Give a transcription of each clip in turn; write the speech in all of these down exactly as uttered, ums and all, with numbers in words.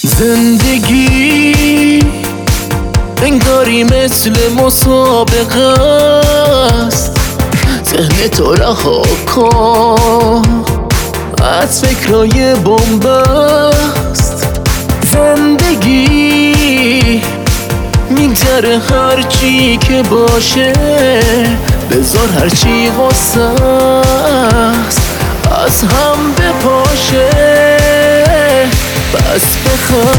زندگی انگاری مثل مسابقه است، ذهن تو رها کن، از فکرای بنبست. زندگی میگذره هرچی که باشه، بذار هرچی غصه است از هم بپاشه. بس بخواه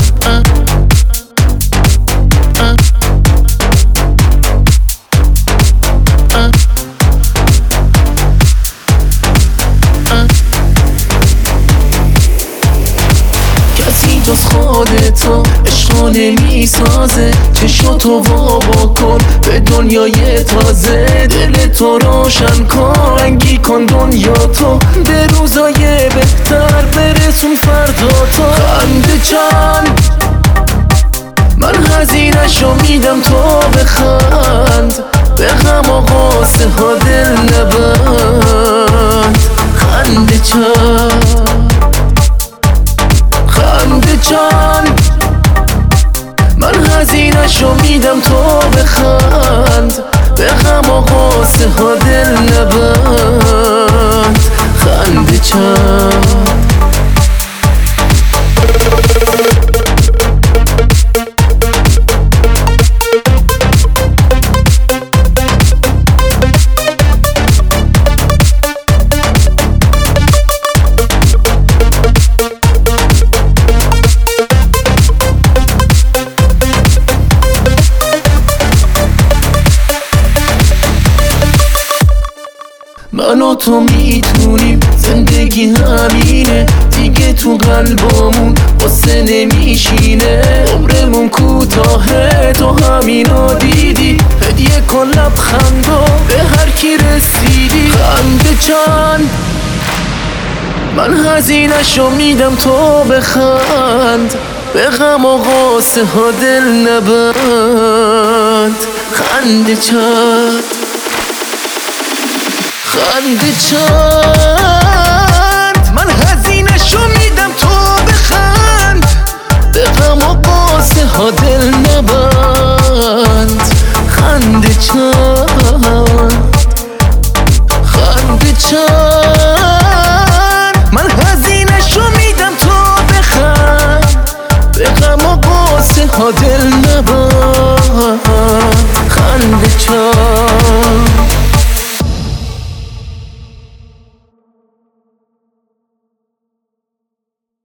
کسی جز خودتو عشقو نمیسازه. چشاتو وا کن به دنیای تازه، دل تو روشن کن، رنگی کن دنیا تو، به روزای بهتر برسون فردا تو. خنده چند من هزینه‌شو میدم تو بخند، به غم و غصه ها دل نبند. خنده چند خنده چند من هزینه‌شو میدم تو بخند، به غم و غصه ها دل نبند. خنده چند من و تو میتونیم، زندگی همینه دیگه، تو قلبمون قصه نمیشینه. عمرمون کوتاهه تو همینو دیدی، هدیه کن لبخندو به هر کی رسیدی. خنده چند من هزینه‌شو میدم تو بخند، به غم و غصه ها دل نبند. خنده چند خنده چند